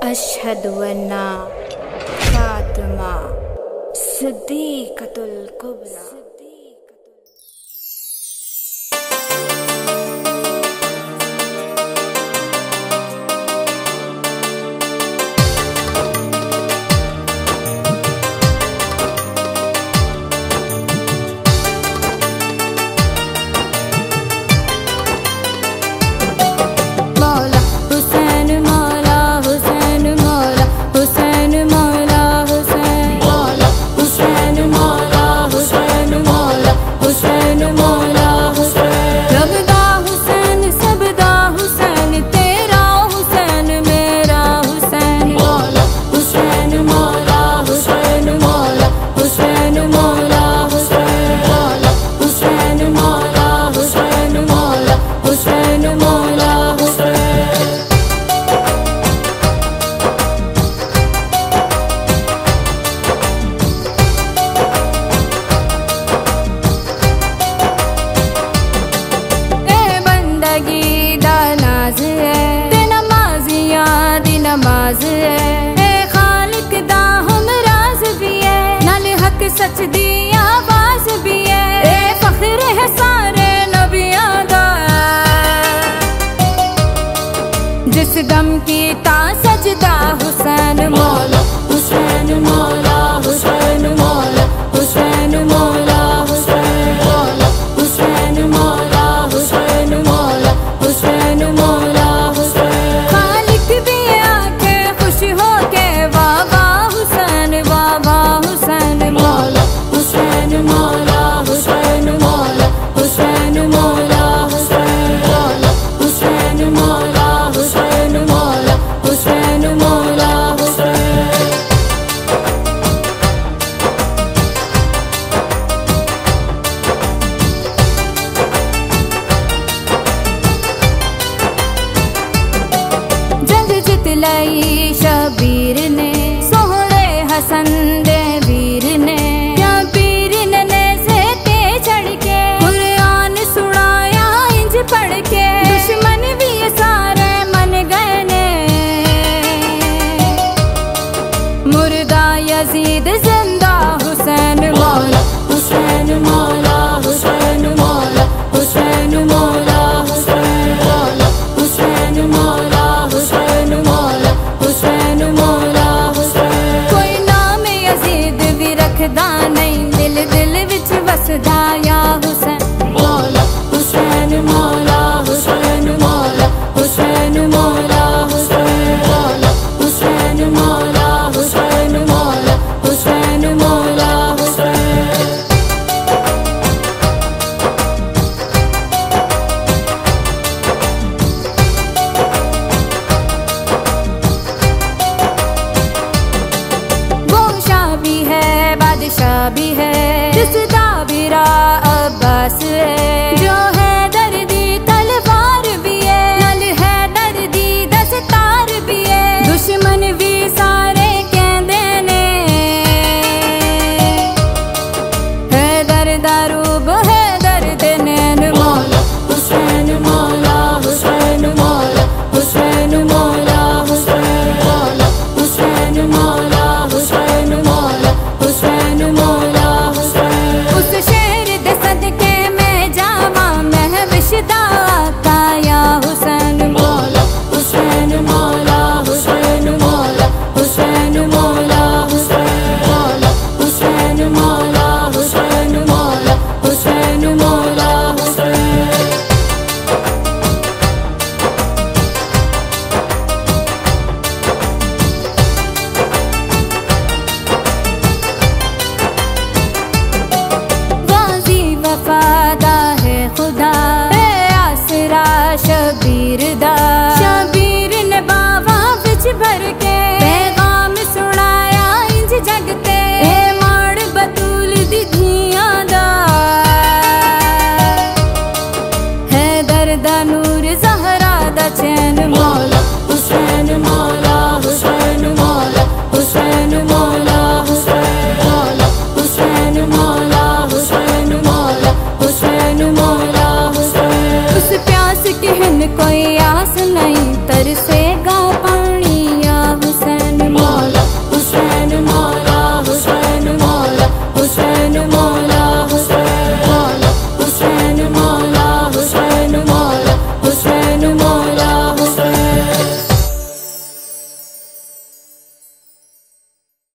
अशहदु अन्ना फातिमा सिद्दीक़तुल कुबरा। सच दी आवाज भी है, ए फख्र है सारे नबियां दा। जिस गम की ता सजदा हुसैन मौला, हुसैन मौला, हुसैन मौला, हुसैन मौला, हुसैन मौला, हुसैन मौला, हुसैन मौला, हुसैन मौला, हुसैन। खालिक भी आके खुश हो के वाह वाह हुसैन, वाह वाह हुसैन मौला, हुसैन मौला, हुसैन मौला, हुसैन मौला, हुसैन मौला, हुसैन मौला, हुसैन मौला, हुसैन मौला, हुसैन। जंग जितलाई शबीर ने, सोहरे हसन दे वीर ने, क्या पीर ने से ते चढ़ के कुरान सुनाया इंज पढ़ के। दुश्मन भी ये सारे मन गए ने, मुर्दा यजीद जिंदा हुसैन मौला, हुसैन मौला, हुसैन मौला, हुसैन मौला, हुसैन मौला, हुसैन मौला, हुसैन मौला, हुसैन मौला, हुसैन। कोई नाम यजीद भी रखदा नहीं, दिल दिल विच वसदा या हुसैन।